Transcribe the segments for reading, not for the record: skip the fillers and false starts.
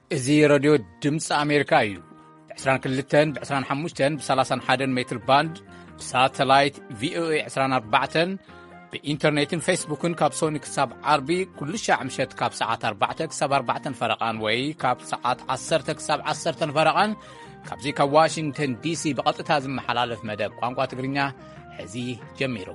እዚ ሬድዮ ድምፂ ኣሜሪካ እዩ። ብ22 ብ25 ብ31 ሜትር ባንድ ብሳተላይት ቪኦኤ 24 ብኢንተርኔትን ፌስቡክን ካብ ሶኒ ክሳብ ዓርቢ ኩሉ ሻዕ ካብ ሰዓት 4 ክሳብ 4 ፈረቓን ወይ ካብ ሰዓት 10 ክሳብ 10 ፈረቓን ካብዚ ካብ ዋሽንግተን ዲሲ ብቐጥታ ዝመሓላለፍ መደብ ቋንቋ ትግርኛ ሕዚ ጀሚሩ።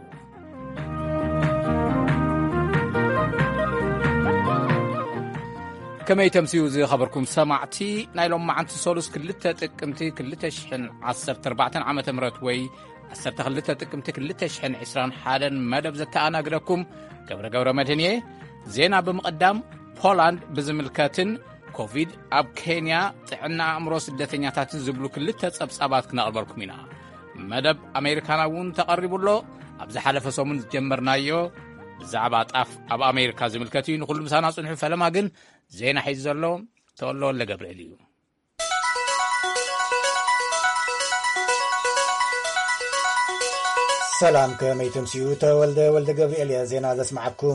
ከመይ ተምሲኡ ዝኸበርኩም ሰማዕቲ ናይ ሎም መዓንቲ ሶሉስ 2 ጥቅምቲ 2014 ዓመተ ምህረት ወይ 12 ጥቅምቲ 2021 መደብ ዘተኣናግደኩም ገብረ መድህንየ ዜና ብምቕዳም ፖላንድ ብዝምልከትን ኮቪድ ኣብ ኬንያ ጥዕና ኣእምሮ ስደተኛታትን ዝብሉ 2 ጸብጻባት ክነቕርበልኩም ኢና። መደብ ኣሜሪካና እውን ተቐሪቡሎ ኣብ ዝሓለፈ ሰሙን ዝጀመርናዮ ብዛዕባ ጣፍ ኣብ ኣሜሪካ ዝምልከት እዩ። ንኹሉ ምሳና ጽንሑ ፈለማ ግን ዜና ሒዙ ዘሎ ተወሎ ወለ ገብርኤል እዩ። ሰላም ከመይ ተምሲኡ ተወልደ ገብርኤል ዜና ዘስማዓኩም።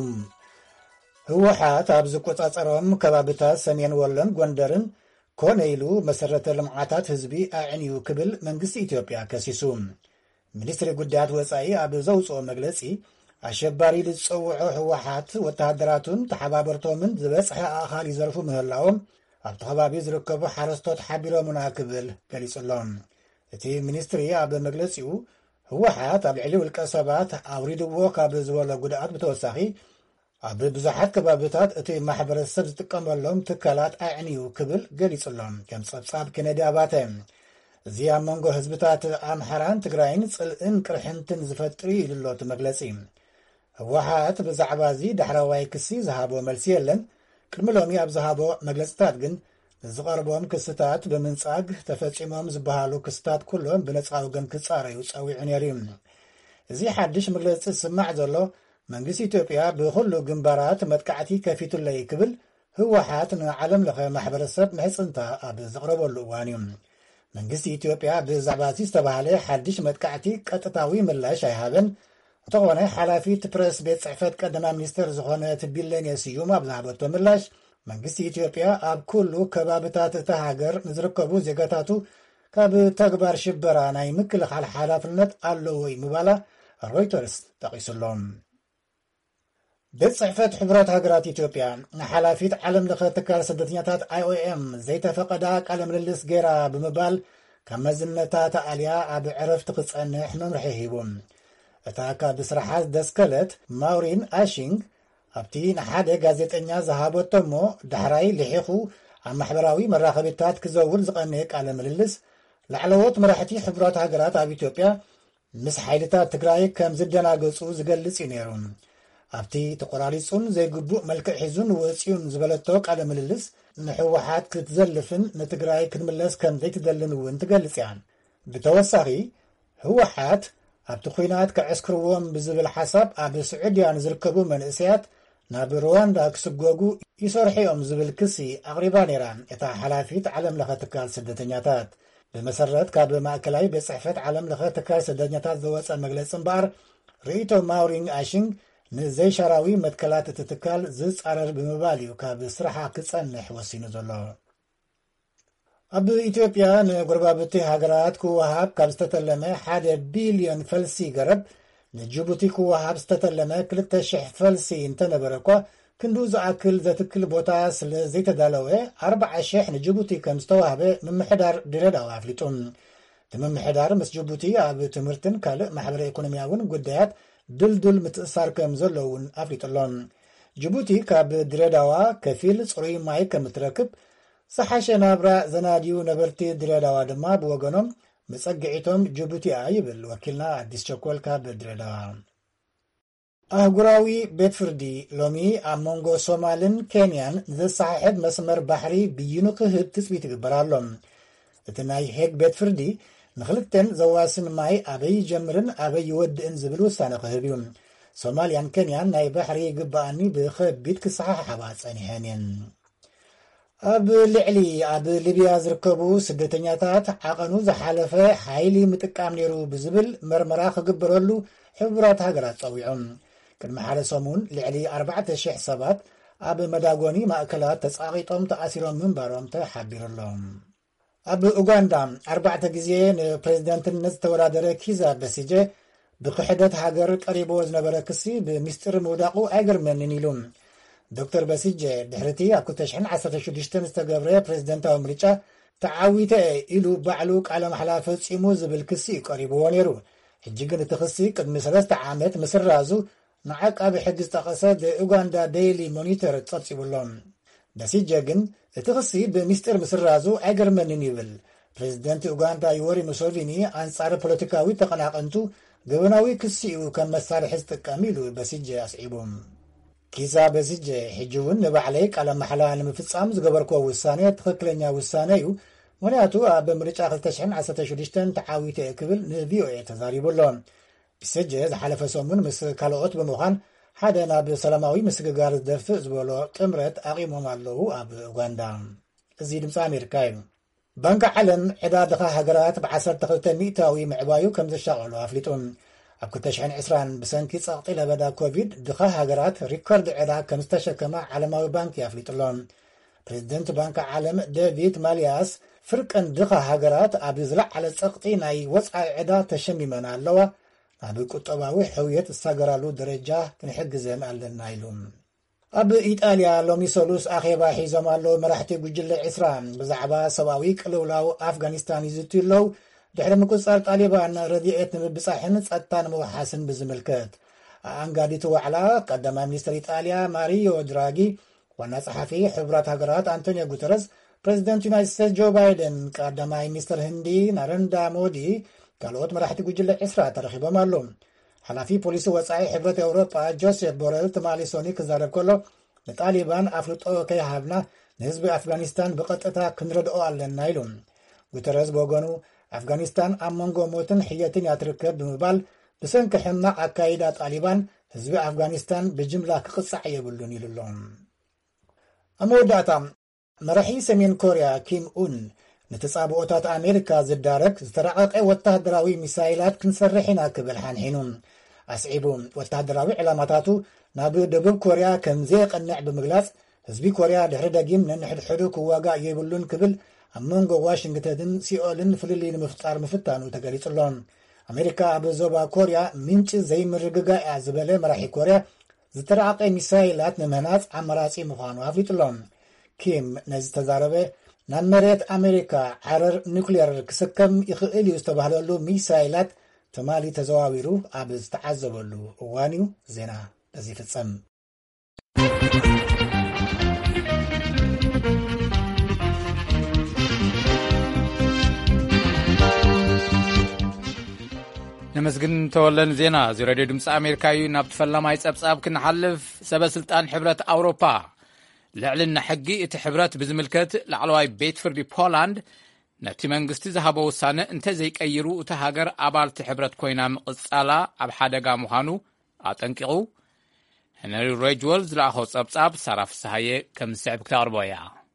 ህወሓት ኣብ ዝቆጻጸሮም ከባቢታት ሰሜን ወሎን ጎንደርን ኮነ ኢሉ መሰረተ ልምዓታት ህዝቢ ኣዕንዩ ክብል መንግስቲ ኢትዮጵያ ከሲሱ። ሚኒስትሪ ጉዳያት ወፃኢ ኣብ ዘውፅኦ መግለጺ ኣሸባሪ ዝጸውዖ ህወሓት ወተሃደራቱን ተሓባበርቶምን ዝበጽሐ ኣኻል ይዘርፉ ምህላዎም ኣብቲ ከባቢ ዝርከቡ ሓረስቶት ሓቢሮሙና ክብል ገሊጹሎም። እቲ ሚኒስትሪ ኣብ መግለጺኡ ህወሓት ኣብ ልዕሊ ውልቀ ሰባት ኣውሪድዎ ካብ ዝበሎ ጉድኣት ብተወሳኺ ኣብ ብዙሓት ከባቢታት እቲ ማሕበረሰብ ዝጥቀመሎም ትካላት ኣዕንዩ ክብል ገሊጹሎም ከም ጸብጻብ ኬነዲ ኣባተ እዚ ኣብ መንጎ ህዝብታት ኣምሓራን ትግራይን ጽልእን ቅርሕንትን ዝፈጥሪ ኢሉሎት መግለጺ ህወሓት ብዛዕባ እዚ ዳሕራዋይ ክሲ ዝሃቦ መልሲ የለን። ቅድሚ ሎሚ ኣብ ዝሃቦ መግለጽታት ግን ዝቐርቦም ክስታት ብምንጻግ ተፈጺሞም ዝበሃሉ ክስታት ኩሎም ብነጻ ወገን ክጻረዩ ጸዊዑ ነይሩ። እዚ ሓድሽ መግለጺ ዝስማዕ ዘሎ መንግስቲ ኢትዮጵያ ብኩሉ ግንባራት መጥቃዕቲ ከፊቱለይ ክብል ህወሓት ንዓለም ለኸ ማሕበረሰብ ምሕጽንታ ኣብ ዘቕረበሉ እዋን እዩ። መንግስቲ ኢትዮጵያ ብዛዕባ እዚ ዝተባሃለ ሓድሽ መጥቃዕቲ ቀጥታዊ ምላሽ ኣይሃበን። እንተኾነ ሓላፊት ፕረስ ቤት ጽሕፈት ቀዳማ ሚኒስትር ዝኾነት ቢለኔ ስዩም ኣብ ዝሃበቶ ምላሽ መንግስቲ ኢትዮጵያ ኣብ ኩሉ ከባቢታት እታ ሃገር ንዝርከቡ ዜጋታቱ ካብ ተግባር ሽበራ ናይ ምክልኻል ሓላፍነት ኣለዎ ምባላ ሮይተርስ ጠቒሱሎም። ቤት ጽሕፈት ሕብረት ሃገራት ኢትዮጵያ ንሓላፊት ዓለም ለኸ ትካል ስደተኛታት IOM ዘይተፈቐዳ ቃለ ምልልስ ጌራ ብምባል ካብ መዝነታ ተኣልያ ኣብ ዕረፍቲ ክጸንሕ መምርሒ ሂቡ። እታ ካብ ስራሓ ደስከለት ማውሪን ኣሽንግ ኣብቲ ንሓደ ጋዜጠኛ ዝሃበቶ እሞ ዳሕራይ ልሒኹ ኣብ ማሕበራዊ መራኸቢታት ክዘውር ዝቐነየ ቃለ ምልልስ ላዕለዎት መራሕቲ ሕብረት ሃገራት ኣብ ኢትዮጵያ ምስ ሓይልታት ትግራይ ከም ዝደናገጹ ዝገልጽ እዩ ነይሩ። ኣብቲ ተቆራሪጹን ዘይግቡእ መልክዕ ሒዙን ወፂኡን ዝበለቶ ቃለ ምልልስ ንሕወሓት ክትዘልፍን ንትግራይ ክትምለስ ከም ዘይትደልን እውን ትገልጽ እያ። ብተወሳኺ ህወሓት ኣብቲ ኩናት ከዕስክርዎም ብዝብል ሓሳብ ኣብ ስዑድያን ዝርከቡ መንእሰያት ናብ ሩዋንዳ ክስጎጉ ይሰርሕዮም ዝብል ክሲ ኣቕሪባ ነይራ እታ ሓላፊት ዓለም ለኸ ትካል ስደተኛታት። ብመሰረት ካብ ማእከላዊ ቤት ጽሕፈት ዓለም ለኸ ትካል ስደተኛታት ዝወፀ መግለፂ እምበኣር ርእይቶ ማውሪን ኣሽንግ ንዘይሻራዊ መትከላት እቲ ትካል ዝጻረር ብምባል እዩ ካብ ስራሓ ክጸንሕ ወሲኑ ዘሎ። ኣብ ኢትዮጵያ ንጎረባብቲ ሃገራት ክወሃብ ካብ ዝተተለመ 1 ቢልዮን ፈልሲ ገረብ ንጅቡቲ ክወሃብ ዝተተለመ 2,000 ፈልሲ እንተነበረ እኳ ክንዱ ዝኣክል ዘትክል ቦታ ስለ ዘይተዳለወ 40,000 ንጅቡቲ ከም ዝተዋህበ ምምሕዳር ድሬዳዋ ኣፍሊጡ። እቲ ምምሕዳር ምስ ጅቡቲ ኣብ ትምህርትን ካልእ ማሕበረ ኢኮኖሚያውን ጉዳያት ድልዱል ምትእሳር ከም ዘለውን ኣፍሊጡሎም። ጅቡቲ ካብ ድሬዳዋ ከፊል ጽሩይ ማይ ከም እትረክብ ዝሓሸ ናብራ ዘናድዩ ነበርቲ ድሬዳዋ ድማ ብወገኖም መጸግዒቶም ጅቡቲኣ ይብል ወኪልና ኣዲስ ቸኮል ካብ ድሬዳዋ። ኣህጉራዊ ቤት ፍርዲ ሎሚ ኣብ መንጎ ሶማልን ኬንያን ንዘሰሓሕድ መስመር ባሕሪ ብይኑ ክህብ ትፅቢት ይግበራሎም። እቲ ናይ ሄግ ቤት ፍርዲ ንኽልተን ዘዋስን ማይ ኣበይ ጀምርን ኣበይ ይወድእን ዝብል ውሳነ ክህብ እዩ። ሶማልያን ኬንያን ናይ ባሕሪ ግባኣኒ ብኸቢድ ክሰሓሓባ ጸኒሐን እየን። ኣብ ልዕሊ ኣብ ሊብያ ዝርከቡ ስደተኛታት ዓቐኑ ዝሓለፈ ሓይሊ ምጥቃም ነይሩ ብዝብል መርመራ ክግበረሉ ሕቡራት ሃገራት ጸዊዖም። ቅድሚ ሓደ ሰሙን ልዕሊ 4,000 ሰባት ኣብ መዳጎኒ ማእከላት ተጻቂጦም ተኣሲሮም ምንባሮም ተሓቢሩሎም። ኣብ ኡጋንዳ 4 ግዜ ንፕሬዝደንትነት ተወዳደረ ኪዛ በሲጀ ብክሕደት ሃገር ቀሪቦ ዝነበረ ክሲ ብምስጢር ምውዳቑ ኣይገርመንን ኢሉ ዶክተር በሲጀ ድሕርቲ ኣብ 2016 ዝተገብረ ፕሬዝደንታዊ ምርጫ ተዓዊተ ኢሉ ባዕሉ ቃለ መሓላ ፈጺሙ ዝብል ክሲ ቀሪብዎ ነይሩ። ሕጂ ግን እቲ ክሲ ቅድሚ 3 ዓመት ምስራዙ ንዓቃቢ ሕጊ ዝጠቐሰ ኡጋንዳ ዴይሊ ሞኒተር ጸብጺቡሎም። በሲጀ ግን እቲ ክሲ ብምስጢር ምስራዙ ኣይገርመንን ይብል። ፕሬዝደንት ኡጋንዳ ዩወሪ ሙሶቪኒ ኣንጻር ፖለቲካዊ ተቐናቐንቱ ገበናዊ ክሲኡ ከም መሳርሒ ዝጥቀም ኢሉ በሲጀ ኣስዒቡ። ኪዛ በሲጀ ሕጂ እውን ንባዕለይ ቃለ መሓላ ንምፍጻም ዝገበርኮ ውሳነ ትኽክለኛ ውሳነ እዩ፣ ምክንያቱ ኣብ ምርጫ 2016 ተዓዊተ ክብል ንቪኦኤ ተዛሪቡሎ። በሲጀ ዝሓለፈ ሰሙን ምስ ካልኦት ብምዃን ሓደ ናብ ሰላማዊ ምስግጋር ዝደፍእ ዝበሎ ጥምረት ኣቂሞም ኣለዉ ኣብ ኡጋንዳ። እዚ ድምፂ ኣሜሪካ እዩ። ባንኪ ዓለም ዕዳ ድኻ ሃገራት ብ12 ሚእታዊ ምዕባዩ ከም ዘሻቐሉ ኣፍሊጡ። ኣብ 2020 ብሰንኪ ጸቕጢ ለበዳ ኮቪድ ድኻ ሃገራት ሪኮርድ ዕዳ ከም ዝተሸከማ ዓለማዊ ባንኪ ኣፍሊጡሎም። ፕሬዝደንት ባንኪ ዓለም ዴቪድ ማልያስ ፍርቅን ድኻ ሃገራት ኣብ ዝለዓለ ጸቕጢ ናይ ወፃኢ ዕዳ ተሸሚመና ኣለዋ፣ ናብ ቁጠባዊ ሕውየት ዝሳገራሉ ደረጃ ክንሕግዘን ኣለና ኢሉ። ኣብ ኢጣልያ ሎሚ ሰሉስ ኣኼባ ሒዞም ኣለዉ መራሕቲ ጉጅለ 20 ብዛዕባ ሰብኣዊ ቅልውላው ኣፍጋኒስታን ይዝትዩ ኣለዉ ድሕሪ ምቁፅጻር ጣሊባን ረድኤት ንምብጻሕን ጸጥታን ምውሓስን ብዝምልከት። ኣንጋዲቱ ዋዕላ ቀዳማይ ሚኒስትር ኢጣልያ ማሪዮ ድራጊ፣ ዋና ጸሓፊ ሕቡራት ሃገራት አንቶኒዮ ጉተረስ፣ ፕሬዚደንት ዩናይትድ ስቴትስ ጆ ባይደን፣ ቀዳማይ ሚኒስትር ህንዲ ናረንዳ ሞዲ ካልኦት መራሕቲ ጉጅለ 20 ተረኺቦም ኣሎ። ሓላፊ ፖሊሲ ወፃኢ ሕብረት ኤውሮጳ ጆሴፍ ቦረል ተማሊሶኒ ክዛረብ ከሎ ንጣሊባን ኣፍልጦ ከይሃብና ንህዝቢ ኣፍጋኒስታን ብቐጥታ ክንረድኦ ኣለና ኢሉ። ጉተረስ ብወገኑ ኣፍጋኒስታን ኣብ መንጎ ሞትን ሕየትን እያ ትርከብ ብምባል ብሰንኪ ሕማቕ ኣካይዳ ጣሊባን ህዝቢ ኣፍጋኒስታን ብጅምላ ክቕጻዕ የብሉን ኢሉሎ። ኣብ መወዳእታ መራሒ ሰሜን ኮርያ ኪም ኡን ንተጻብኦታት ኣሜሪካ ዝዳረግ ዝተራቐቐ ወታደራዊ ሚሳይላት ክንሰርሕ ኢና ክብል ሓንሒኑ ኣስዒቡ ወታደራዊ ዕላማታቱ ናብ ደቡብ ኮርያ ከም ዘየቐንዕ ብምግላጽ ህዝቢ ኮርያ ድሕሪ ደጊም ነንሕድሕዱ ክዋጋእ የብሉን ክብል ኣብ መንጎ ዋሽንግተንን ሲኦልን ፍልልይ ንምፍጣር ምፍታኑ ተገሊጹሎም። ኣሜሪካ ኣብ ዞባ ኮርያ ምንጪ ዘይምርግጋእ እያ ዝበለ መራሒ ኮርያ ዝተራቐቐ ሚሳይላት ንምህናጽ ኣመራጺ ምዃኑ ኣፍሊጡሎም። ኪም ነዚ ተዛረበ ናብ መሬት ኣሜሪካ ዓረር ኒውክሌር ክስከም ይኽእል እዩ ዝተባህለሉ ሚሳይላት ትማሊ ተዘዋዊሩ ኣብ ዝተዓዘበሉ እዋን እዩ። ዜና በዚ ፍጸም። نمسجن تولن زينا زي راديو دمس أمريكا ናብ ተፈላማይ ጸብጻብ ክንሓልፍ ሰበስልጣን ሕብረት ኣውሮፓ ልዕልና ሕጊ እቲ ሕብረት ብዝምልከት ላዕለዋይ ቤት ፍርዲ ፖላንድ ነቲ መንግስቲ ዝሃቦ ውሳነ እንተዘይቀይሩ እቲ ሃገር ኣባልቲ ሕብረት ኮይና ምቕጻላ ኣብ ሓደጋ ምዃኑ ኣጠንቂቑ። ሄንሪ ሬጅወል ዝለኣኾ ጸብጻብ ሳራፍ ሰሃየ ከም ዝስዕብ ክተቕርቦ እያ።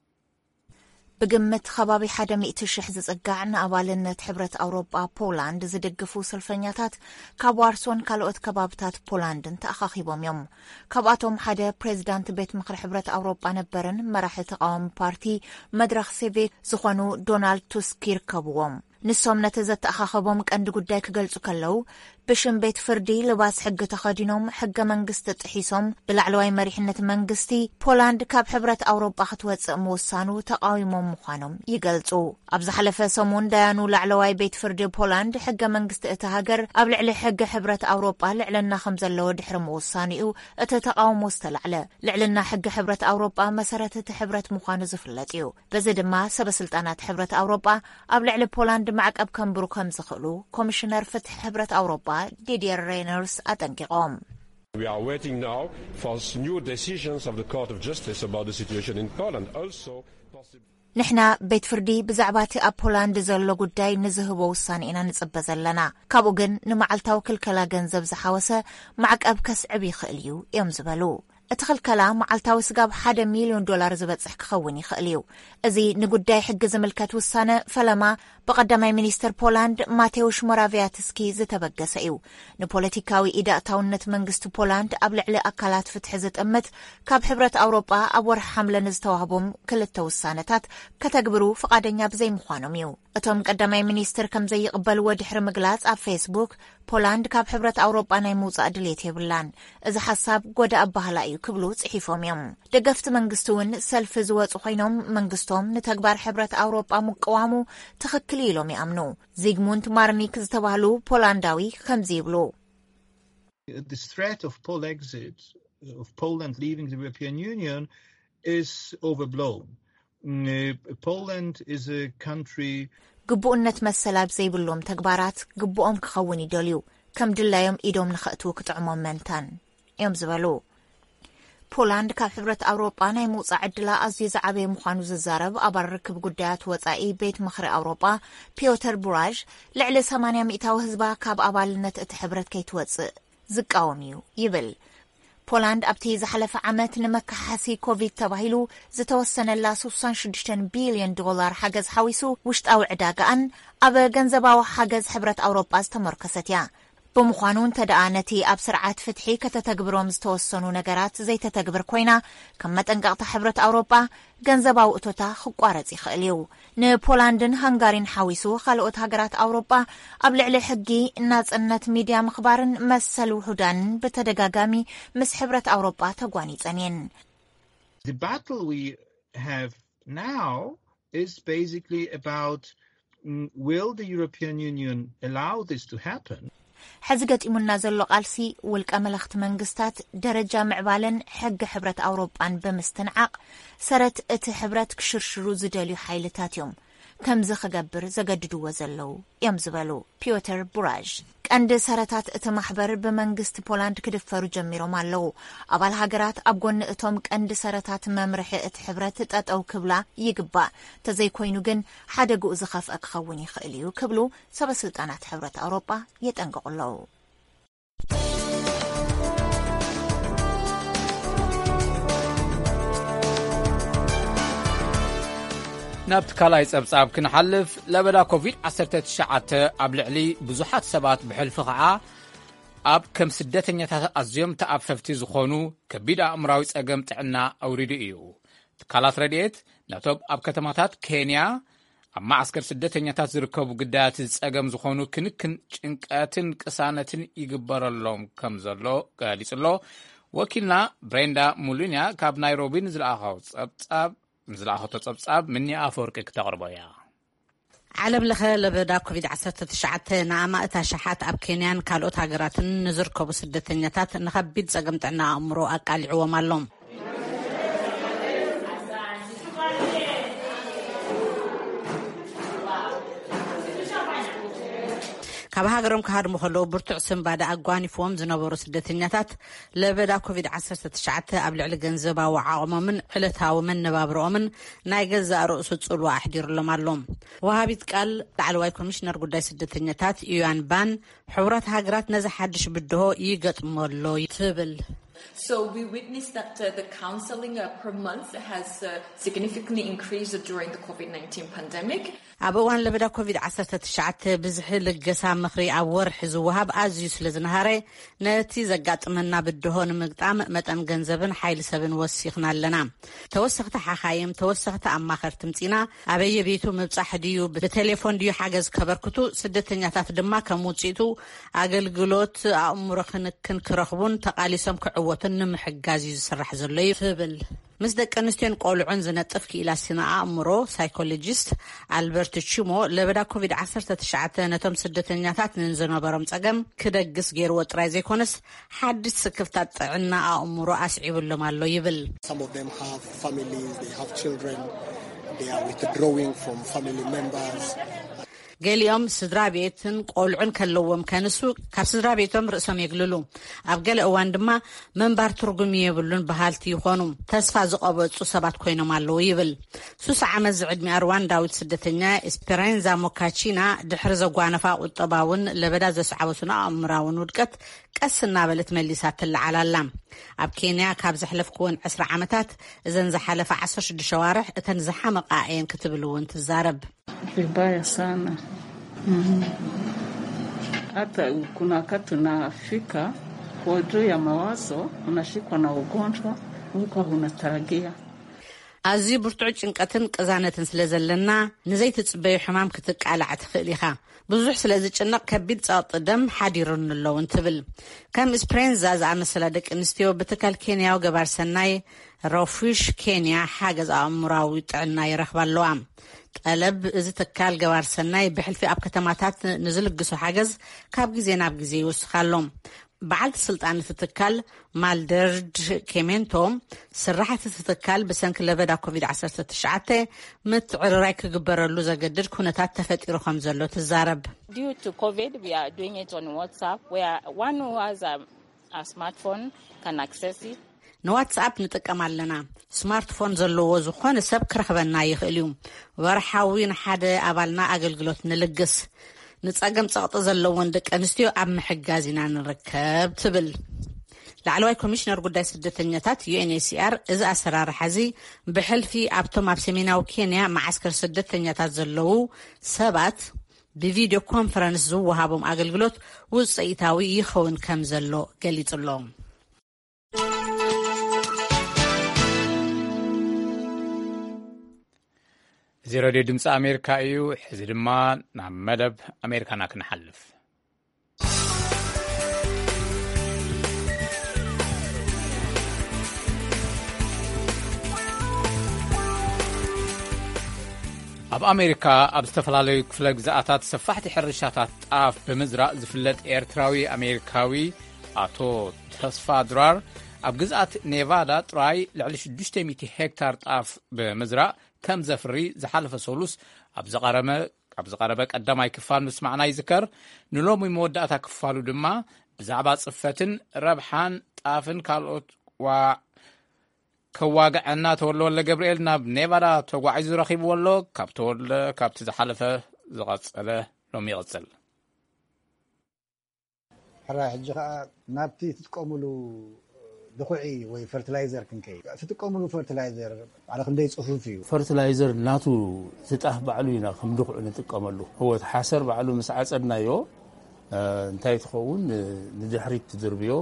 بقمت خبابي حدا 100,000 زقاع نأبالنة حبرة أوروبا بولاند زدقفو سلفنياتات كابوارسون كالوت كبابتات بولاند تأخاخيبهم يوم كاباتهم حدا بريزيدانت بيت مخر حبرة أوروبا نبرن مراحل تقاوم بارتي مدرخ سيفيك زخوانو دونالد توسك يركبوهم نسوم نتزت أخاخبهم كأند قدايك قلتو كاللو بشن بيت فردي لباس حق تخادينهم حق منقست تحيسهم بالعلواي مريحنة منقستي بولاند كاب حبرة أوروبا خطوات موسانو تقاومهم مخانهم يقلتو أبز حلفة سمون دانو لعلواي بيت فردي بولاند حق منقست اتهاجر أبلعلي حق حبرة أوروبا لعلنا خمزة لو دحر موسانيو اتتقاوم مستلعلة لعلنا حق حبرة أوروبا مسارة حبرة مخانو زفلتيو بزد ما سب سلطانات حبرة أوروبا أبلعلي بولاند معك أب كم بروكم زخلو كوميشنر فتح حبرة أوروبا ديدير رينرز أتنقيقهم. We are waiting now for new decisions of the Court of Justice about the situation in Poland. Also, نحنا بيت فردي بزعباتي أب بولند زلو قداي نزهبو وصان إنا نتقبزلنا كابوغن نمعلتاو كالكلا جنزب زحاوسة معك أب كسعبي خليو يمزبلو እትኽልከላ መዓልታዊ ስጋብ $1 ሚልዮን ዝበጽሕ ክኸውን ይኽእል እዩ። እዚ ንጉዳይ ሕጊ ዝምልከት ውሳነ ፈለማ በቀዳማይ ሚኒስትር ፖላንድ ማቴውሽ ሞራቪያትስኪ ዝተበገሰ እዩ። ንፖለቲካዊ ኢዳእታውነት መንግስቲ ፖላንድ ኣብ ልዕሊ ኣካላት ፍትሒ ዝጥምት ካብ ሕብረት ኣውሮጳ ኣብ ወርሒ ሐምለ ዝተዋህቦም ክልተ ውሳነታት ከተግብሩ ፈቃደኛ ብዘይምዃኖም እዩ። እቶም ቀዳማይ ሚኒስትር ከም ዘይቅበልዎ ድሕሪ ምግላጽ ኣብ ፌስቡክ ፖላንድ ካብ ሕብረት ኣውሮጳ ናይ ምውጻእ ድሌት የብላን፣ እዚ ሓሳብ ጎዳኢ ባህላ እዩ ክብሉ ጽሒፎም እዮም። ደገፍቲ መንግስቲ እውን ሰልፊ ዝወጹ ኮይኖም መንግስቶም ንተግባር ሕብረት ኣውሮጳ ምቅዋሙ ትኽክል ኢሎም ይኣምኑ። ዚግሙንት ማርኒክ ዝተባህሉ ፖላንዳዊ ከምዚ ይብሉ። The threat of Poland leaving the European Union is overblown. Poland is a country ግቡእነት መሰላብ ዘይብሎም ተግባራት ግቡኦም ክኸውን ይደልዩ ከም ድላዮም ኢዶም ንኽእትዉ ክጥዕሞም መንታን እዮም ዝበሉ። ፖላንድ ካብ ሕብረት ኣውሮጳ ናይ ምውጻእ ዕድላ ኣዝዩ ዝዓበየ ምዃኑ ዝዛረብ ኣባል ርክብ ጉዳያት ወጻኢ ቤት ምኽሪ ኣውሮጳ ፒዮተር ቡራዥ ልዕሊ 80% ህዝባ ካብ ኣባልነት እቲ ሕብረት ከይትወፅእ ዝቃወም እዩ ይብል። ፖላንድ ኣብቲ ዝሓለፈ ዓመት ንመካሓሲ ኮቪድ ተባሂሉ ዝተወሰነላ $66 ቢልዮን ሓገዝ ሓዊሱ ውሽጣዊ ዕዳጋን ኣብ ገንዘባዊ ሓገዝ ሕብረት ኣውሮጳ ዝተመርከሰት እያ። ብምዃኑ እንተደኣ ነቲ ኣብ ስርዓት ፍትሒ ከተተግብሮም ዝተወሰኑ ነገራት ዘይተተግብር ኮይና ከም መጠንቀቕታ ሕብረት ኣውሮጳ ገንዘባዊ እቶታ ክቋረጽ ይኽእል እዩ። ንፖላንድን ሃንጋሪን ሓዊሱ ካልኦት ሃገራት ኣውሮጳ ኣብ ልዕሊ ሕጊ ናጽነት ሚድያ ምኽባርን መሰል ውሑዳንን በተደጋጋሚ ምስ ሕብረት ኣውሮጳ ተጓኒጸን እየን። The battle we have now is basically about will the European Union allow this to happen? ሕዚ ገጢሙና ዘሎ ቃልሲ ውልቀ መለኽቲ መንግስታት ደረጃ ምዕባልን ሕጊ ሕብረት ኣውሮጳን ብምስትንዓቕ ሰረት እቲ ሕብረት ክሽርሽሩ ዝደልዩ ሓይልታት እዮም ከምዚ ክገብር ዘገድድዎ ዘለው እዮም ዝበሉ ፒዮተር ቡራዥ። ቀንዲ ሰረታት እቲ ማሕበር ብመንግስቲ ፖላንድ ክድፈሩ ጀሚሮም ኣለው። ኣባል ሃገራት ኣብ ጎኒ እቶም ቀንዲ ሰረታት መምርሒ እቲ ሕብረት ጠጠው ክብላ ይግባእ፣ ተዘይኮይኑ ግን ሓደጉኡ ዝኸፍአ ክኸውን ይኽእል እዩ ክብሉ ሰበስልጣናት ሕብረት ኣውሮጳ የጠንቅቁ ኣለው። ናብቲ ካልኣይ ጸብጻብ ክንሓልፍ ለበዳ ኮቪድ-19 ኣብ ልዕሊ ብዙሓት ሰባት ብሕልፊ ከዓ ኣብ ከም ስደተኛታት ኣዝዮም ተኣፈፍቲ ዝኾኑ ከቢድ ኣእምራዊ ጸገም ጥዕና ኣውሪዱ እዩ። ትካላት ረድኤት ነቶም ኣብ ከተማታት ኬንያ ኣብ ማዕስከር ስደተኛታት ዝርከቡ ግዳያት ጸገም ዝኾኑ ክንክን ጭንቀትን ቅሳነትን ይግበረሎም ከም ዘሎ ገሊጹሎ። ወኪልና ብሬንዳ ሙሉንያ ካብ ናይሮቢ ንዝለኣኸቶ ጸብጻብ ምኒ ኣፈወርቂ ክተቕርቦ እያ። ዓለም ለኸ ለበዳ ኮቪድ-19 ንኣማእታ ሸሓት ኣብ ኬንያን ካልኦት ሃገራትን ንዝርከቡ ስደተኛታት ንኸቢድ ጸገም ጥዕና ኣእምሮ ኣቃሊዕዎም ኣሎም። ካብ ሃገሮም ክሃድሙ ከለዉ ብርቱዕ ስምባዳ ኣጓኒፍዎም ዝነበሩ ስደተኛታት ለበዳ ኮቪድ-19 ኣብ ልዕሊ ገንዘባዊ ዓቕሞምን ዕለታዊ መነባብሮኦምን ናይ ገዛእ ርእሱ ጽልዋ ኣሕዲሩሎም ኣሎም። ወሃቢት ቃል ላዕለዋይ ኮሚሽነር ጉዳይ ስደተኛታት ዩያን ባን ሕብረት ሃገራት ነዚ ሓድሽ ብድሆ ይገጥመሎ ትብል። So we witnessed that the counseling per month has significantly increased during the COVID-19 pandemic. ኣብ እዋን ለበዳ ኮቪድ-19 ብዝሒ ልገሳ ምኽሪ ኣብ ወርሒ ዝወሃብ ኣዝዩ ስለ ዝነሃረ ነቲ ዘጋጥመና ብድሆ ንምግጣም መጠን ገንዘብን ሓይሊ ሰብን ወሲኽና ኣለና። ተወሰኽቲ ሓኻይም ተወሰኽቲ ኣማኸርቲ ምፂና ኣበየ ቤቱ ምብጻሕ ድዩ ብቴሌፎን ድዩ ሓገዝ ከበርክቱ ስደተኛታት ድማ ከም ውጽኢቱ ኣገልግሎት ኣእምሮ ክንክን ክረኽቡን ተቓሊሶም ክዕወቱን ንምሕጋዝ እዩ ዝስራሕ ዘሎ ይብል። ምስ ደቂ ኣንስትዮን ቆልዑን ዝነጥፍ ክኢላ ሲና ኣእምሮ ሳይኮሎጂስት ኣልበርት ቹሞ ለበዳ ኮቪድ-19 ነቶም ስደተኛታት ንዝነበሮም ጸገም ክደግስ ገይርዎ ጥራይ ዘይኮነስ ሓድሽ ስክፍታት ጥዕና ኣእምሮ ኣስዒብሎም ኣሎ ይብል። Some of them have families, they have children, they are withdrawing from family members. ገሊኦም ስድራ ቤትን ቆልዑን ከለዎም ከንሱ ካብ ስድራ ቤቶም ርእሶም የግልሉ ኣብ ገለ እዋን ድማ መንባር ትርጉም የብሉን በሃልቲ ይኾኑ ተስፋ ዝቀበጹ ሰባት ኮይኖም ኣለዉ ይብል 3 ዓመት ዝዕድሚ ሩዋንዳዊት ስደተኛ ኤስፔራንዛ ሞካቺና ድሕሪ ዘጓነፋ ቁጠባውን ለበዳ ዘስዓበሱና ኣምራውን ውድቀት ቀስ እናበለት መሊሳ ትለዓላላ ኣብ ኬንያ ካብ ዘሕለፍክውን 10 ዓመታት እዘን ዝሓለፈ 16 ሸዋርሕ እተን ዝሓመቃ እየን ክትብልውን ትዛረብ vibaya sana. Hata kuna wakati unafika kwa juu ya mawazo unashikwa na ugonjwa huko unatarajia ኣዝዩ ብርቱዕ ጭንቀትን ቅዛነትን ስለዘለና ንዘይትጽበዩ ሕማም ክትቃላዕ ትኽእል ኢኻ ብዙሕ ስለዝጭነቕ ከቢድ ጸቕጢ ደም ሓዲሩን ኣለዉ እንትብል ከም ኤስፔራንዛ ዝኣመሰላ ደቂ ኣንስትዮ ብትካል ኬንያዊ ገባር ሰናይ ሮፊሽ ኬንያ ሓገዝ ኣእምራዊ ጥዕና ይረኽባ ኣለዋ ጠለብ እዚ ትካል ገባር ሰናይ ብሕልፊ ኣብ ከተማታት ንዝልግሱ ሓገዝ ካብ ግዜ ናብ ግዜ ይውስኻሎም بعد سلطان تتكال مالدرد كيمنتوم سرحت تتكال بسنك لبدا كوفيد 19 متعرراي كغبرلو زغدد كونتات تفطيرو خمزلو تزارب. Due to COVID we are doing it on WhatsApp where one who has a smartphone can access it. نواتساب نتقمالنا سمارتفون زلو زخون سب كرخبنا يخليو ورحاوين حدا ابالنا اغلغلوت نلغس نصقم صقط زلون دق انستيو اب محجازينا نركب تبل لعلواي كوميشنر قداي سدتنياتات UNHCR اذا اسرار حزي بحلفي ابتوم اب سميناو كينيا معسكر سدتنياتات زلو سبات بفيديو كونفرنس زو وهابم اغلغلوت وصيتاوي يخون كم زلو قليطلهم زي راديو دمس أمريكا إيو حزي دمان نعم مدب أمريكا ناكن حلف أب أمريكا أب استفلالي كفلق زاعتات سفاحة حرشاتات طاف بمزرع زفلت إيرتراوي أمريكاوي أتو تصفى درار أب جزءات نيفادا تراي لعلي 600 هكتار طاف بمزرع كم زفري زحلف سولوس أبزقربة قدامي كفال مسمعنا يذكر نلومي مودعتا كفالو دما بزعبات صفتن ربحان طافن كالوت و كواقعنا تولو ولا جبريلنا بنيفادا توقعيزو رخيب ولو كابت زحلفة زغصله لومي غصل راح جاء نابتي تتقوملو دخوعي وي فرتلايزر كنكي تتقوملو فرتلايزر على خندي صفوفي فرتلايزر ناتو تطاح بعلوينا خم دخوع نتقوملو هو تحاسر بعلو مسعصدنايو انتي تخون ندحريت تدربيو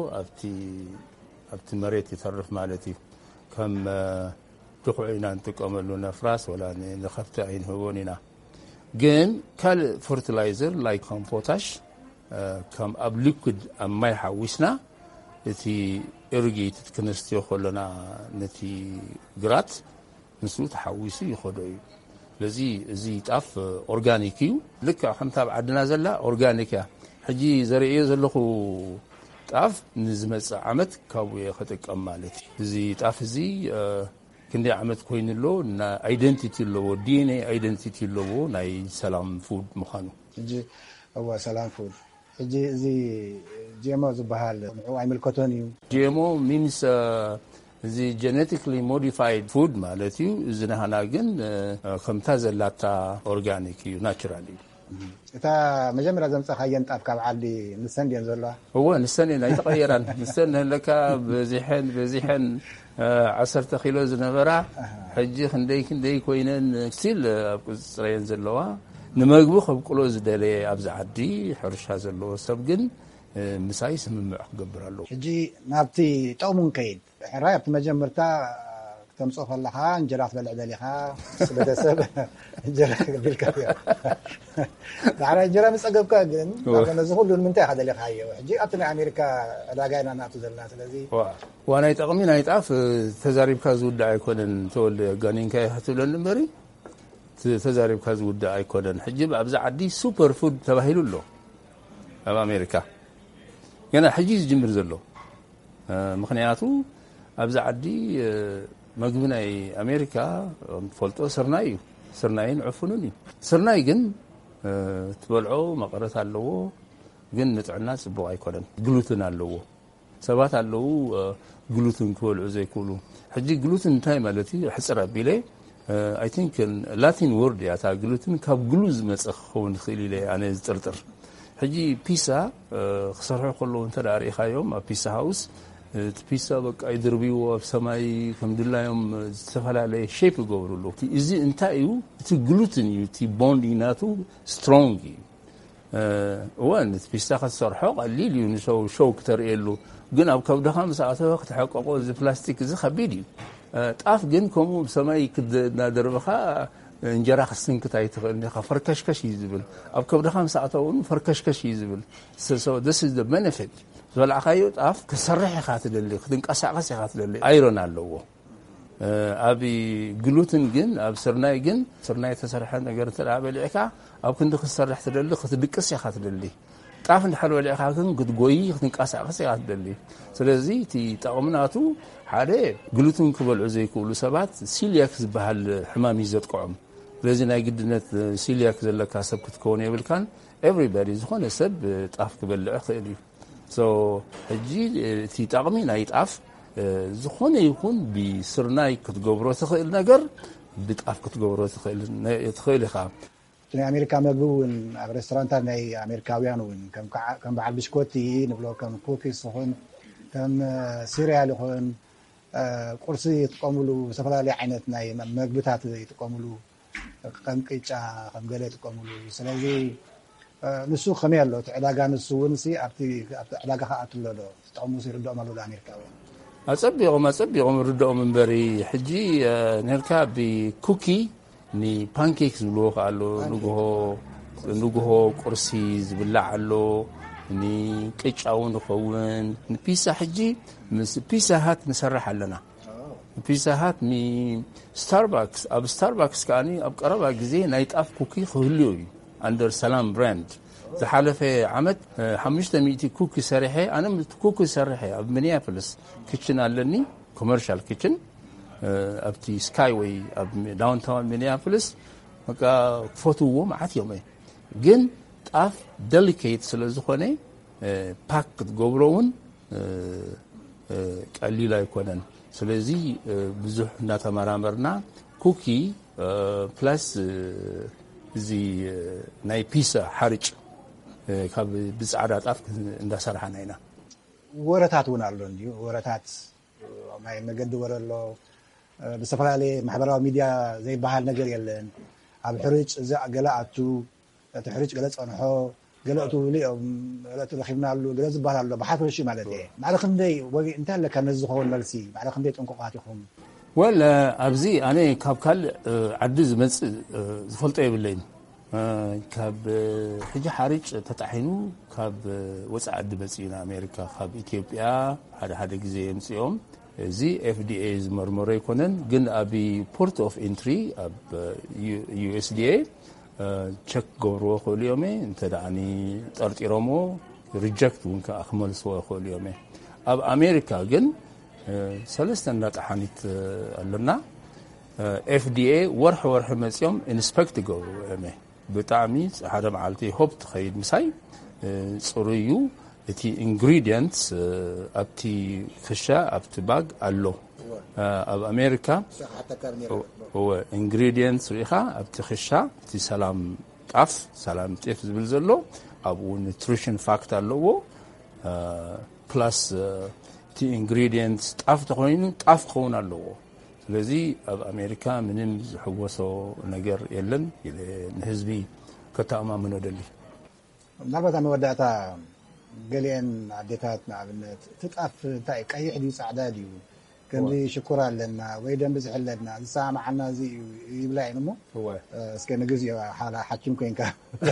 ابتي مريت يترف مالتي كم دخوعنا نتقوملو نفراس ولا نخفت عين هونينا جن كال فرتلايزر لايك كومبوتاش كم اب ليكويد ام ماي حوسنا تي ارجيت كنستيو خلنا نتي جرات نسو تحويسي يخدوي لذي زي طاف اورغانيكيو لك خمتا بعدنا زلا اورغانيكا حجي زريئه زلخو طاف نزمص عمت كاوي خطقم مالتي زي طاف زي كندي عمت كوينلو نا ايدنتيتي لو دي ان اي ايدنتيتي لو ناي سلام فود مخانو جي هو سلام فود زي GMO زبهال عامل كوتونيو GMO means the genetically modified food مالتيو زنهانا جن خمتا زلاتا organic naturally تا مجمرة زمصة خاين طاف كاب عالي نسندين زلا هو نسندين يتغيران نسند لك بزيحن 10 كيلو زنبرا حجي خندي كوينن ستيل قصرين زلوا نمغبو خبقلو زدلي ابز عدي حرشا زلو سبغن مسايس ممع قبرالو حجي نابتي طومون كيد رايت مجمرتا تمصف لها انجرات بالعدلها سبدسب انجرات بالكافيه تعرف انجرا مسقبكا جن كان زخلو المنتهى هذا اللي خايه حجي اطلع امريكا لاقينا ناتو زلنا سلازي وانا يتقمين يطاف تزاريبكا زود ايكونن تول غانينكا حتلن مري تزارب كاز ودا ايكودن حجب ابز عدي سوبر فود تباهيلو اب امريكا يانا حجيز جمر زلو مخنياتو ابز عدي مغبناي امريكا فولتو سرناين عفنوني سرناي جن تبلعو مقرت አለዎ ግን ንጥዕና ጽቡቅ አይኮነን ግሉተን አለዎ ሰባት አለዎ ግሉተን ክበልዑ ዘይክሉ ሕጂ ግሉተን እንታይ ማለት እዩ ሕጽር አቢለ I think Latin word ያታ ግሉተን ካብ ግሉዝ መጽኽ ኾን ኺሊለ ኣነ ዝጥርጥር ሕጂ ፒሳ ክሰርሑ ከለዉ እንተዳሪኻዮም ኣብ ፒሳ ሃውስ ፒሳ በቃ ይድርቢዎ ኣብ ሰማይ ከም ድላዮም ዝተፈላለዩ ሼፕ ይገብሩሉ እዚ እንታይ እዩ እቲ ግሉተን እዩ እቲ ቦንዲንግ ናቱ ስትሮንግ ወን ፒሳ ክሰርሖ ቀሊል እዩ ንሰው ሾው ክተርእየሉ ግን ኣብ ከብድኻ መስኣተወ ክትሐቀቆ እዚ ፕላስቲክ እዚ ከቢድ እዩ ጣፍ ግን ከምኡ ሰማይ ክናደርብኻ እንጀራ ክስንክት ኣይትኽእል ዲኻ ፈርከሽከሽ እዩ ዝብል ኣብ ከብድኻ መስኣተውን ፈርከሽከሽ እዩ ዝብል so this is the benefit ዝበልዓኻዮ ጣፍ ክሰርሕ ኢኻ ትደሊ ክትንቀሳቐስ ኢኻ ትደሊ ኣይሮን ኣለዎ ኣብ ግሉተን ግን ኣብ ስርናይ ግን ስርናይ ተሰርሐ ነገር ተዳበልዕካ ኣብ ክንዲ ክሰርሕ ትደሊ ክትድቅስ ኢኻ ትደሊ ጣፍ እንድሕር በልዕኻ ግን ክትጎይ ክትንቀሳቐስ ኢኻ ትደሊ ስለዚ እቲ ጠቕምናቱ ሓደ ግሉተን ክበልዑ ዘይክእሉ ሰባት ሲሊያክ ዝበሃል ሕማም ይዘጥቅዖም ስለዚ ናይ ግድነት ሲሊያክ ዘለካ ሰብ ክትከውን የብልካን everybody ዝኾነ ሰብ ጣፍ ክበልዕ ክእል እዩ so ሕጂ እቲ ጠቕሚ ናይ ጣፍ ዝኾነ ይኹን ብስርናይ ክትገብሮ ትኽእል ነገር ብጣፍ ክትገብሮ ትኽእል ኢኻ ናይ ኣሜሪካ ምግቢ እውን ኣብ ሬስቶራንታት ናይ ኣሜሪካውያን እውን ከም በዓል ብስኮቲ ንብሎ ከም ኩኪስ ይኹን ከም ሲሪያል ይኹን ቁርሲ ይጥቀሙሉ ዝተፈላለዩ ዓይነት ናይ ምግብታት ይጥቀሙሉ ከም ቅጫ ከም ገለ ይጥቀሙሉ ስለዚ ንሱ ከመይ ኣሎ ዕዳጋ ንሱ እውን ኣብቲ ዕዳጋ ከኣትሎ ዶ ዝጠቕሙ ይርድኦም ኣሎ ኣሜሪካውያን ኣጸቢቖም ርድኦም እምበሪ ሕጂ ነርካ ብኩኪ ኒ ፓንኬክ ዝብልዎ ከኣሎ ንጉሆ ቁርሲ ዝብላዕ ኣሎ ኒ ቅጫ እውን ይኸውን ንፒሳ ሕጂ ምስ ፒሳ ሃት ንሰርሕ ኣለና ፒሳ ሃት ኒ ስታርባክስ ኣብ ስታርባክስ ከኣኒ ኣብ ቀረባ ግዜ ናይ ጣፍ ኩኪ ክህልዩ እዩ ኣንደር ሰላም ብራንድ ዝሓለፈ ዓመት 500 ኩኪ ሰሪሐ ኣነ ኩኪ ሰሪሐ ኣብ ሚኒያፖሊስ ኪችን ኣለኒ ኮመርሻል ኪችን ኣብቲ ስካይ ወይ ኣብ ዳውንታውን ሚኒያፖሊስ በቃ ክፈትውዎ መዓት እዮም ግን ጣፍ ዴሊኬት ስለ ዝኾነ ፓክ ክትገብሮውን ቀሊል ኣይኮነን ስለዚ ብዙሕ እናተመራመርና ኩኪ ፕላስ እዚ ናይ ፒሳ ሓርጭ ካብ ብጻዕዳ ጣፍ እንዳሰርሐና ኢና ወረታት እውን ኣሎ እንዲሁ ወረታት ናይ መገዲ ወረሎ ብዝተፈላለየ ማሕበራዊ ሚድያ ዘይበሃል ነገር የለን ኣብ ሕርጭ እዚ ገለኣቱ እቲ ሕርጭ ገለ ፀንሖ ገለእቱ ልኦም ገለእቱ ረኺብናሉ ገለ ዝበሃል ኣሎ ብሓፈሽ ማለት እየ ባዕሊ ክንደይ ወይ እንታይ ኣለካ ነዚ ዝኸውን መልሲ ባዕሊ ክንደይ ጥንቁቃት ኢኹም ወላ ኣብዚ ኣነ ካብ ካልእ ዓዲ ዝመፅእ ዝፈልጦ የብለይን ካብ ሕጂ ሓርጭ ተጣሒኑ ካብ ወፃኢ ዓዲ መፅኡ ኣሜሪካ ካብ ኢትዮጵያ ሓደ ግዜ የምፅኦም እዚ FDA ዝመርመሮ ይኮነን ግን ኣብ ፖርት ኦፍ ኤንትሪ ኣብ USDA ቸክ ገብርዎ ክእሉ እዮም እንተዳኣኒ ጠርጢሮሞ ሪጀክት እውን ክመልስዎ ይኽእሉ እዮም ኣብ ኣሜሪካ ግን ሰለስተ እንዳጣሓኒት ኣለና FDA ወርሒ መፅኦም ኢንስፔክት ገብርዎ እዮም ብጣዕሚ ሓደ መዓልቲ ሆፕ ትኸይድ ምሳይ ፅሩዩ እቲ ኢንግሪዲየንትስ ኣብቲ ክሻ ኣብቲ ባግ ኣሎ ኣብ ኣሜሪካ ኢንግሪዲየንትስ ሪኢኻ ኣብቲ ክሻ እቲ ሰላም ጤፍ ዝብል ዘሎ ኣብኡ ኒትሪሽን ፋክት ኣለዎ ፕላስ እቲ ኢንግሪዲየንትስ ጣፍ ተኾይኑ ጣፍ ክኸውን ኣለዎ ስለዚ ኣብ ኣሜሪካ ምንም ዝሕወሶ ነገር የለን ንህዝቢ ከተኣማምኖ ደሊ ምናልባት ኣብ መወዳእታ ገሊአን ኣዴታት ንኣብነት ትጣፍ እንታይ ቀይሕ ድዩ ፃዕዳ ድዩ ከምዚ ሽኩር ኣለና ወይ ደም ብዝሕ ኣለና ዝሰማዓና እዚ ይብላ ኢኑ እሞ እስከ ንግዚኡ ሓኪም ኮይንካ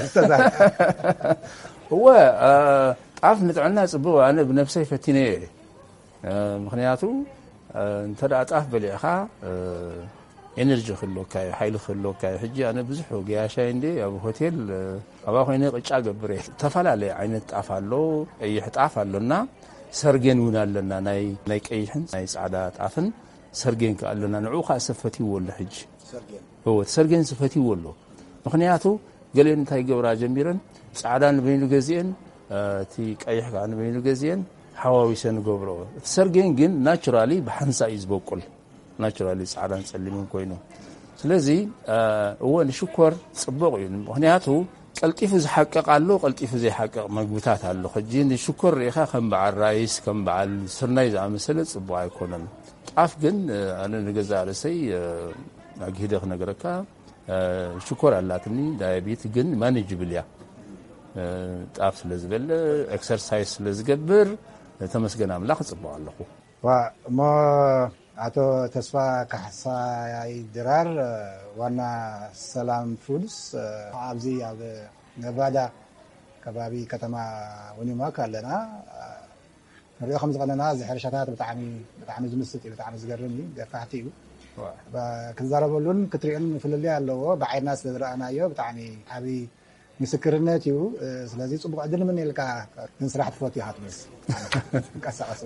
እወ ጣፍ ንጥዕና ፅቡቅ ኣነ ብነፍሰይ ፈቲነየ ምክንያቱ እንተደኣ ጣፍ በሊዕኻ ኤነርጂ ክህልወካ እዩ ሓይሊ ክህልወካ እዩ ሕጂ ኣነ ብዙሕ ገያሻይ እንደ ኣብ ሆቴል ኣብኣ ኮይነ ቅጫ ገብረ ዝተፈላለየ ዓይነት ጣፍ ኣሎ ቀይሕ ጣፍ ኣሎና ሰርጌን እውን ኣለና ናይ ቀይሕን ናይ ፃዕዳ ጣፍን ሰርጌን ኣለና ንዑ ከዓ ሰፈትይዎ ኣሎ ሕጂ ሰርጌን ሰፈትይዎ ኣሎ ምክንያቱ ገለን እንታይ ገብራ ጀሚረን ጻዕዳን በይኑ ገዚአን እቲ ቀይሕ ጋር በይኑ ገዚአን ሓዋዊሰን ገብሮ ተሰርገን ግን ናቹራሊ በሐንሳ ይዝበቁል ናቹራሊ ጻዕዳን ጸሊምን ኮይኑ ስለዚ እወን ሽኮር ጽቡቕ እዩ ምክንያቱ ቀልጢፉ ዝሐቀቅ ኣሎ ቀልጢፉ ዘይሐቀቅ ምግብታት ኣሎ ሕጂ ንሽኮር ሪኻ ከም በዓል ራይስ ከም በዓል ስርናይ ዝኣመሰለ ጽቡቕ ኣይኮነን ጣፍ ግን ኣነ ንገዛ ርእሰይ ኣግሂደ ክነገረካ ሽኮር ኣላትኒ ዳያቤት ግን ማኔጅብል እያ ጣፍ ስለዝበለ ኤክሰርሳይዝ ስለዝገብር ተመስገን ኣምላኽ ጽቡቕ ኣለኹ እሞ አቶ ተስፋ ካሕሳይ ድራር ዋና ሰላም ፉድስ ኣብዚ ኣብ ነቫዳ ከባቢ ከተማ ወኒማ ካለና ንሪኦ ከም ዝቐነና ዝሕርሻታት ብጣዕሚ ዝምስጥ እዩ ብጣዕሚ ዝገርም እዩ ገፋሕቲ እዩ ክንዛረበሉን ክትሪኦን ፍልልያ ኣለዎ ብዓይንና ስለ ዝረኣናዮ ብጣዕሚ ዓብዪ ምስክርነት እዩ ስለዚ ፅቡቅ ዕድል ምን ኢልካ ንስራሕ ትፈትዩ ኢኻ ትመስ ንቀሳቀሱ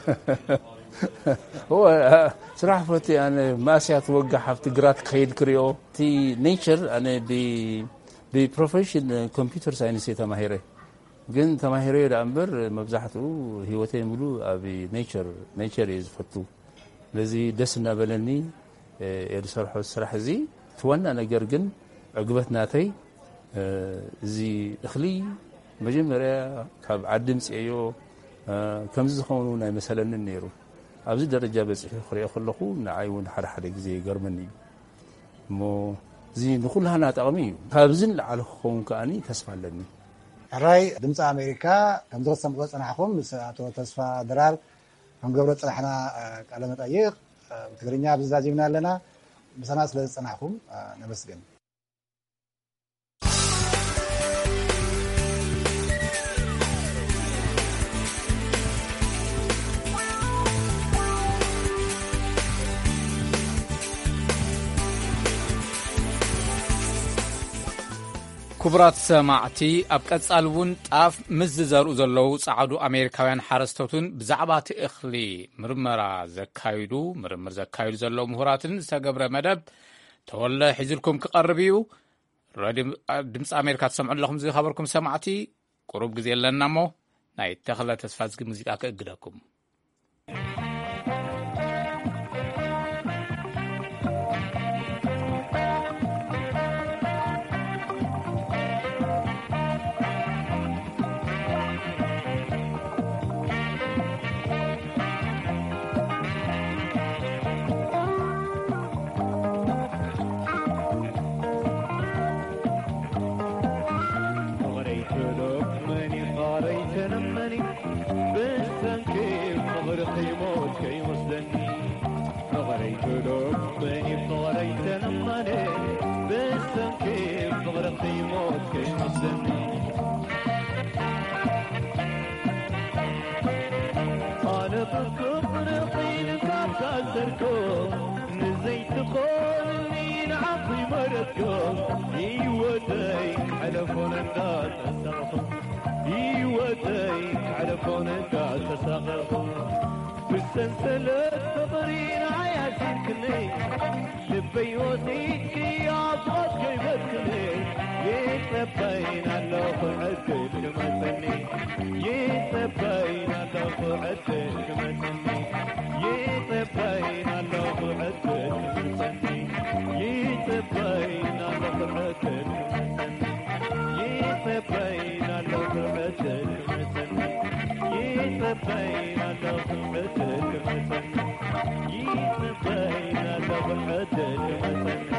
هو صراحة فتي أنا ما سيتوقع حفت قرات خيل كريو تي نيتشر أنا ببروفيشن كمبيوتر ساينس تماهيري جن تماهيري الأمبر مبزحته هوتين ملو أبي نيتشر إز فتو الذي دسنا بلني يرسل حس صراحة زي تونا أنا جرجن عقبتنا تي زي إخلي مجمرة كاب عدم سيو كم زخونونا مثلا النيرو ኣብዚ ደረጃ በጽሕ ክሪኦ ከለኹ ንዓይውን ሓደ ግዜ ይገርመኒ እሞ እዚ ንኩልሃና ጠቕሚ እዩ ካብዚ ንላዕሊ ክኸውን ከኣኒ ተስፋ ኣለኒ ሕራይ ድምፂ ኣሜሪካ ከምዚ ክትሰምዕዎ ፀናሕኩም ምስ ኣቶ ተስፋ ድራር ከምገብሮ ፀናሕና ቃለ መጠይቕ ብትግርኛ ብዛዚምና ኣለና ምሳና ስለ ዝፀናሕኩም ነመስግን ክቡራት ሰማዕቲ ኣብ ቀጻል እውን ጣፍ ምስ ዝዘርኡ ዘለዉ ጻዕዱ ኣሜሪካውያን ሓረስቶትን ብዛዕባ እቲ እኽሊ ምርምር ዘካይዱ ዘለዉ ምሁራትን ዝተገብረ መደብ ተወለ ሒዙልኩም ክቐርብ እዩ ድምፂ ኣሜሪካ ትሰምዑ ኣለኹም ዝኸበርኩም ሰማዕቲ ቁሩብ ግዜ ኣለና እሞ ናይ ተኽለ ተስፋ ዝጊ ሙዚቃ ክእግደኩም بالسلسلة تضرين عياشين كني لبي وطيك يا أبغض كيفتني يتبين اللوخ عدل كمثني يتبين اللوخ عدل كمثني يتبين اللوخ عدل كمثني يتبين اللوخ عدل كمثني يتبين اللوخ عدل كمثني يتبين اللوخ عدل كمثني يتبين اللوخ عدل كمثني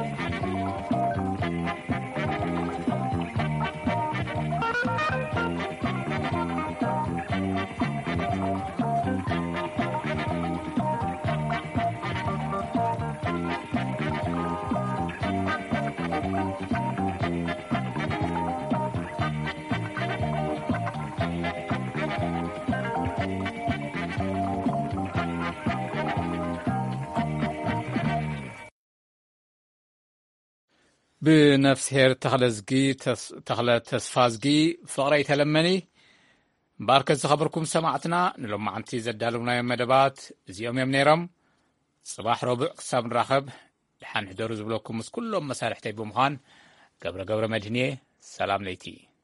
بنفسهر تخلى تسفازجي فقري تلمني باركز خبركم سمعتنا نلوم عنتي زدالونا مدبات زيوم يمنيرم صباح ربع قسام راخب لحن حدور زبلوكم كلهم مسارح تيبوم خان قبر مدينة ሰላም ለይቲ